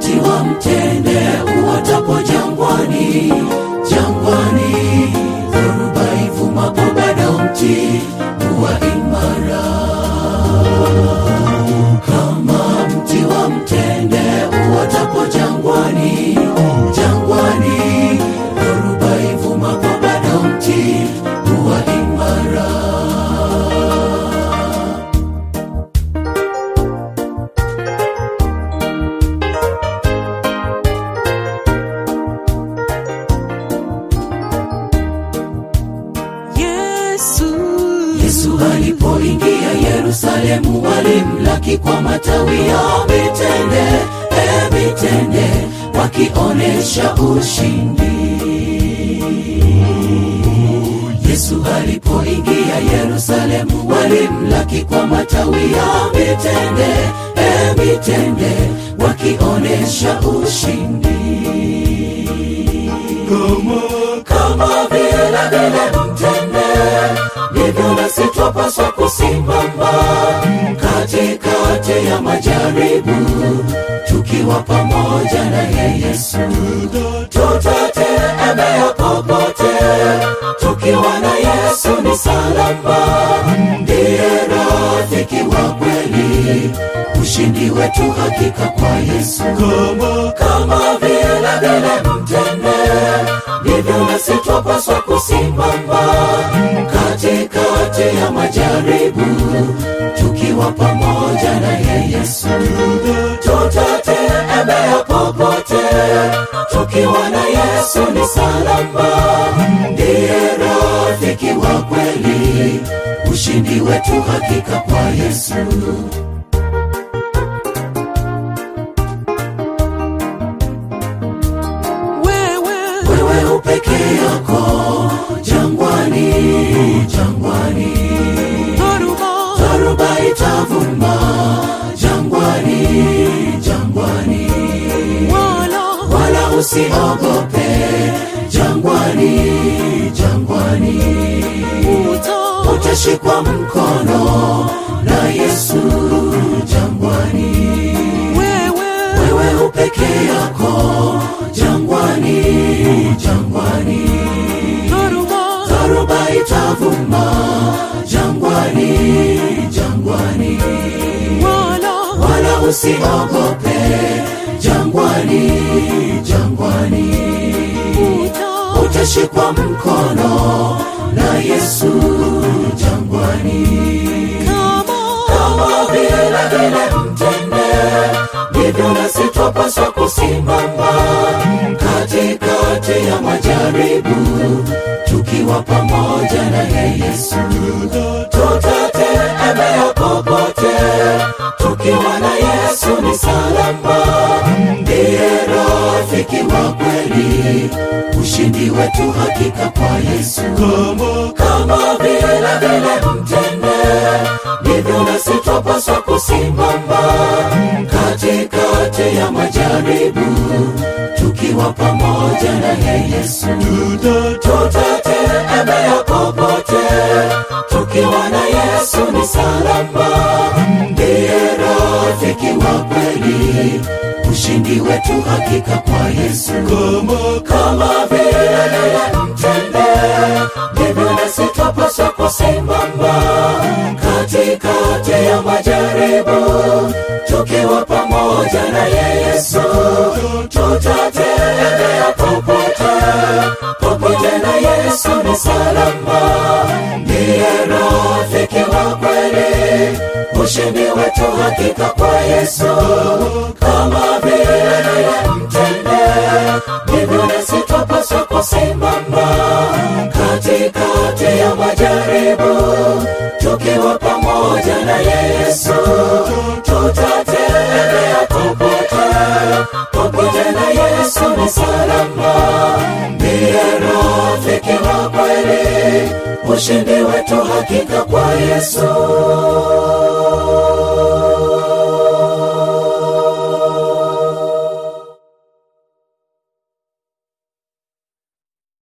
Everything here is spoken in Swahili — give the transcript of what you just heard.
mti wa mtende uotapo jangwani, jangwani, dhoruba ivumapo bado mti huwa imara. Kama mti wa mtende uotapo jangwani, jangwani, dhoruba ivumapo bado mti huwa imara. Yesu alipoingia Yerusalemu, walimlaki kwa matawi ya mitende, mitende, wakionesha ushindi. Yesu alipoingia Yerusalemu, walimlaki kwa matawi ya mitende, mitende, wakionesha ushindi. Kama vile mtende, ndivyo nasi twapaswa kusimama katikati ya majaribu, tukiwa pamoja na Yesu. Tutatembea popote, tukiwa na Yesu ni salama. Ndiye rafiki wa kweli, ushindi wetu hakika kwa Yesu. Kama vile mtende, ndivyo nasi twapaswa kusimama katikati ya majaribu, tukiwa pamoja na Yesu. Tutatembea popote, tukiwa na Yesu ni salama. Ndiye rafiki wa kweli, ushindi wetu hakika kwa Yesu. Wewe upeke yako jangwani, jangwani, dhoruba itavuma jangwani, jangwani, wala usiogope jangwani, jangwani, utashikwa mkono na Yesu jangwani. Wewe upeke yako jangwani, jangwani, dhoruba itavuma jangwani, jangwani, wala usiogope jangwani, jangwani, utashikwa mkono na Yesu jangwani. Kama vile mtende, ndivyo nasi twapaswa kusimama katikati ya majaribu, tukiwa pamoja na Yesu. Tutatembea popote, tukiwa na Yesu ni salama. Ndiye rafiki wa kweli, ushindi wetu hakika kwa Yesu. Kama vile mtende, ndivyo nasi twapaswa kusimama katikati ya majaribu, tukiwa pamoja na Yesu. Tutatembea popote, tukiwa na Yesu ni salama. Ndiye rafiki wa kweli, ushindi wetu hakika kwa Yesu. Kama vile mtende, ndivyo nasi twapaswa kusimama katikati ya majaribu, tukiwa pamoja na Yesu. Tutatembea popote, popote na Yesu ni salama. Ndiye rafiki wa kweli, ushindi wetu hakika kwa Yesu. Kama vile mtende, ndivyo nasi twapaswa kusimama katikati ya majaribu, tukiwa pamoja na Yesu. Tutatembea popote, popote na Yesu ni salama. Ndiye rafiki wa kweli, ushindi wetu hakika kwa Yesu.